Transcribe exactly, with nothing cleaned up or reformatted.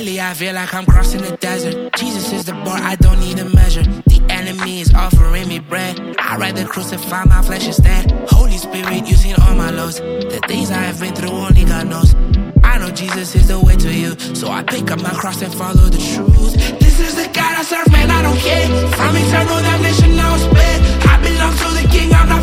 Lately I feel like I'm crossing the desert. Jesus is the bar, I don't need a measure. The enemy is offering me bread. I'd rather crucify my flesh instead. Holy Spirit, you seen all my lows. The things I have been through, only God knows. I know Jesus is the way to you, so I pick up my cross and follow the truth. This is the God I serve, man, I don't care. From eternal damnation, now it's bad. I belong to the King, I'm not